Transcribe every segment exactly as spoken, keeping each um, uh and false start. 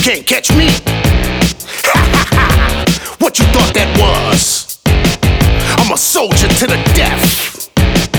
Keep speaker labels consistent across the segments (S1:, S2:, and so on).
S1: can't catch me. What you thought that was? I'm a soldier to the death.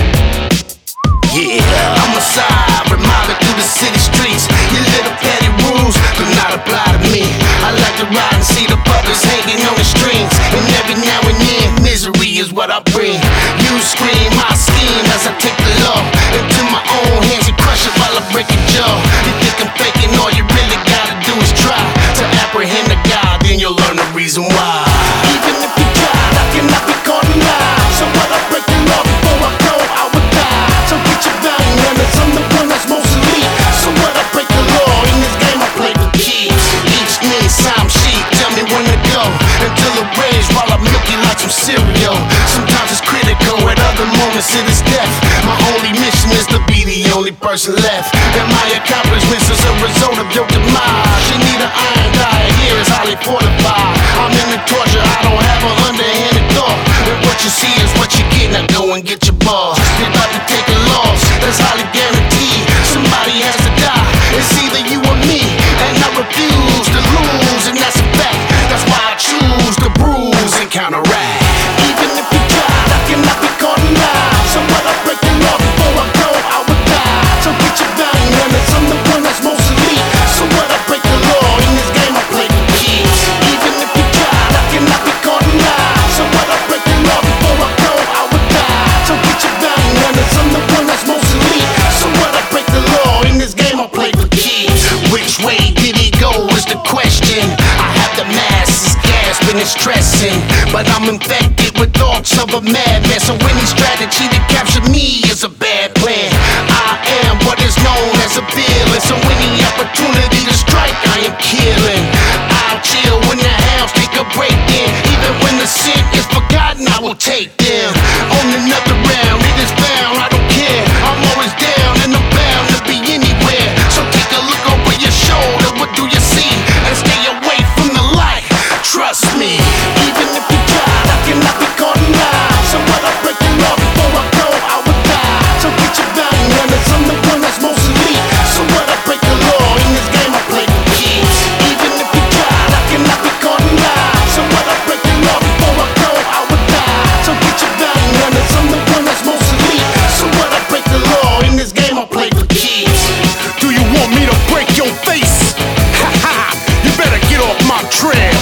S1: Yeah, I'm a side reminder through the city streets. Your little petty rules do not apply to me. I like to ride and see the puppets hanging on the strings, and every now and then misery is what I bring. You scream, I scheme as I take the law into my own hands and crush it while I break your jaw. You think I'm faking? All you really gotta do is try to apprehend the God, then you'll learn the reason why. Even if you tried, I cannot be caught in lies. So what, I break the law before I go, I would die. So get your value runners, I'm the one that's most elite. So what, I break the law in this game, I play with keys. Each need some sheet, tell me when to go, until it rage while I milk you like some cereal. Sometimes it's critical, at other moments it is death. My only mission is to be the only person left, and my accomplishments is a result of your demise. You need an iron diet, here is highly fortified. I'm in the torture, I don't have an underhanded thought, and what you see is what you get. Now go and get your boss. You're about to take a loss, that's highly guaranteed. Somebody has to die, it's either you or me, and I refuse to lose, and that's a fact. That's why I choose to bruise and counteract. Even if you tried, I cannot be caught in lies. So what, I break the law before I go, I would die. So get your value runners, I'm the one that's most elite. So what, I break the law in this game, I play with keys. Even if you tried, I cannot be caught in lies. So what, I break the law before I go, I would die. So get your value runners, I'm the one that's most elite. So what, I break the law in this game, I play with keys. Which way did he go is the question. I have the masses gasping and stressing, but I'm infected with thoughts of a madman. So any strategy to capture me is a bad plan. I am what is known as a villain, so any opportunity to strike, I am killing. I'll chill when the hounds take a break in. Even when the sin is forgotten, I will take them on another round. It is bound, I don't care. I'm always down and I'm bound to be anywhere. So take a look over your shoulder, what do you see? And stay away from the light, trust me. Even if you tried, I cannot be caught in lies. So what, I break the law before I go, I would die. So get your value runners, I'm the one that's most elite. So what, I break the law in this game, I play with keys. Even if you tried, I cannot be caught in lies. So what, I break the law before I go, I would die. So get your value runners, I'm the one that's most elite. So what, I break the law in this game, I play with keys. Do you want me to break your face? Ha ha! You better get off my trail.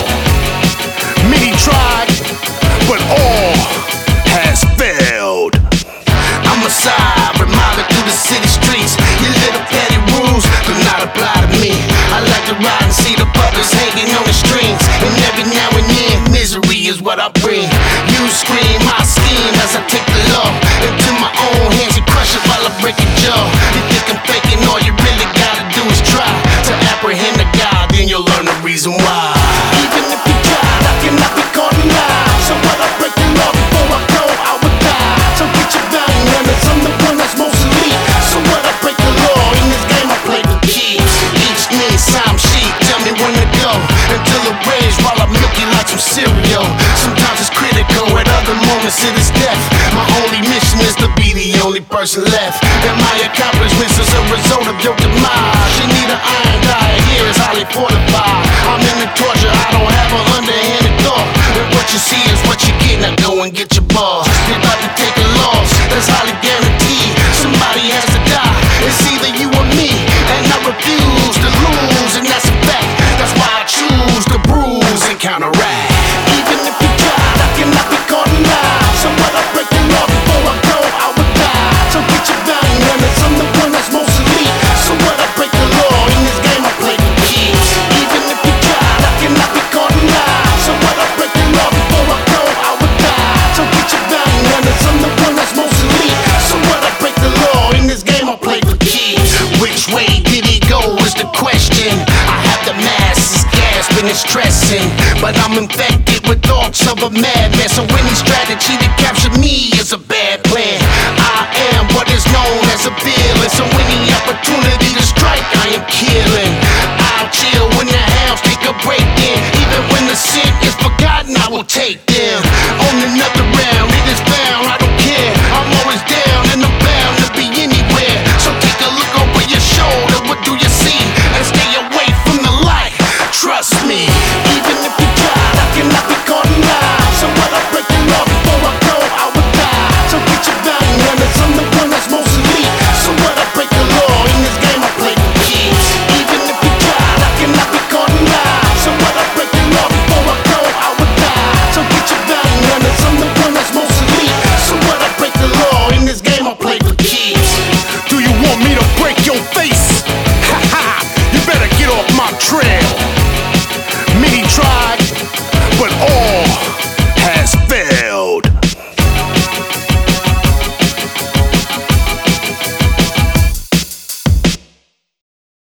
S1: Many tried, but all has failed. I'm a side reminder through the city streets. Your little petty rules do not apply to me. I like to ride and see the puppets hanging on the strings, and every now and then misery is what I bring. You scream, I scheme as I take the law into my own hands and crush it while I break your jaw. You think I'm faking? All you really gotta do is try to apprehend the God, then you'll learn the reason why. Even if you tried, I cannot be caught in lies. So what, I break the law before I go, I would die. So get your value runners, I'm the one that's most elite. So what, I break the law in this game, I play with keys. Each need some sheet, tell me when to go, until it rage while I milk you like some cereal. Sometimes it's critical, at other moments it is death. My only mission is to be the only person left, and my accomplishments is a result of your demise. You need an iron diet, here is highly fortified. I'm in the torture, I don't have an underhanded thought, and what you see is what you get. Now go and get your boss. You're about to take a loss, that's highly guaranteed. Somebody has to die, it's either you or me, and I refuse to lose, and that's a fact. That's why I choose to bruise and counteract. Even if you tried, I cannot be caught in lies. So what, I break the law before I go, I would die. So get your value runners, I'm the one that's most elite. So what, I break the law in this game, I play with keys. Even if you tried, I cannot be caught in lies. So what, I break the law before I go, I would die. So get your value runners, I'm the one that's most elite. So what, I break the law in this game, I play with keys. Which way did he go is the question. I have the masses gasping and stressing, but I'm infected with thoughts of a madman. So any strategy to capture me is a bad plan. I am what is known as a villain, so any opportunity to strike,